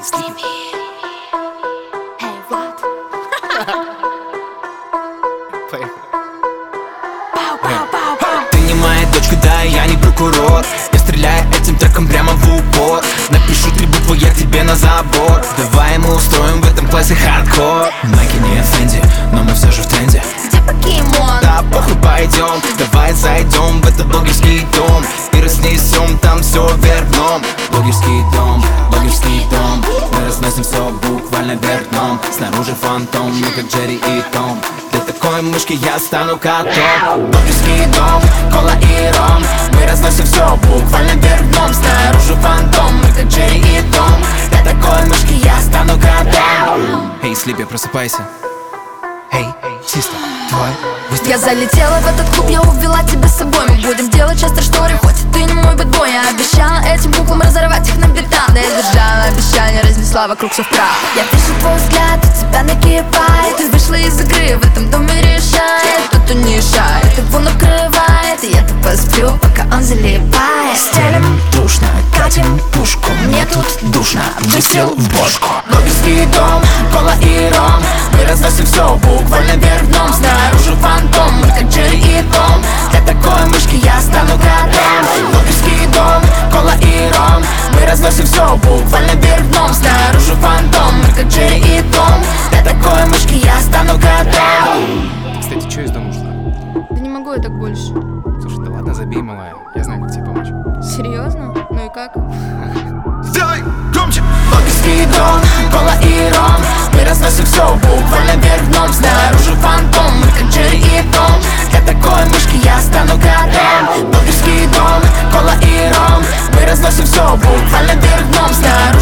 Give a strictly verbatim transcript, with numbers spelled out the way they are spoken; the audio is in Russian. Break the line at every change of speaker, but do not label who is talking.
с ними. Эй, Влад.
Ты не моя дочка, да, и я не прокурор. Я стреляю этим треком прямо в упор. Напишу три буквы, я тебе на забор. Давай мы устроим в этом классе хардкор. Найки не Фенди, но мы все же в тренде.
Где покемон?
Да похуй, пойдем, давай зайдем в этот блогерский дом и разнесем там все вверх дном. Блогерский дом, блогерский дом, мы разносим все буквально вверх дном. Снаружи фантом, мы как Джерри и Том. Для такой мышки я стану котом. Блогерский дом, кола и ром, мы разносим все буквально вверх дном. Снаружи фантом, мы как Джерри и Том. Для такой мышки я стану котом. Эй, Слипи, просыпайся. Эй, систер, твой выстрел.
Я залетела в этот клуб, я увела тебя с собой. Мы будем делать часто шторы, хоть и ты не мой бэтбой. Я обещала этим куклам разорвать их на бетон. Я сдержала обещание, разнесла вокруг все в прах. Я вижу твой взгляд, у тебя накипает. Ты вышла из игры, в этом доме решает. Тут унижает, его накрывает. И я тупо сплю, пока он залипает.
Стелим душно, катим пушку. Мне тут душно, выстрел в бошку. Блогерский дом, кола и ром, мы разносим все буквально вверх дном. Снаружи фантом, мы как Джерри и Том. Для такой мышки я стану котом. Блогерский дом, кола и ром, мы разносим все буквально вверх дном. Снаружи фантом, мы как Джерри и Том. Для такой мышки я стану котом.
Кстати, что из дома ушла?
Да не могу я так больше.
Слушай, да ладно, забей, малая. Я знаю, как тебе помочь.
Серьезно? Ну и как?
Сделай громче! Блогерский дом, кола и ром, мы разносим все буквально вверх дном. Снаружи фантом, мы как Джерри и Том. Для такой мышки я стану котом. Блогерский дом, кола и ром, мы разносим все буквально вверх дном. Снаружи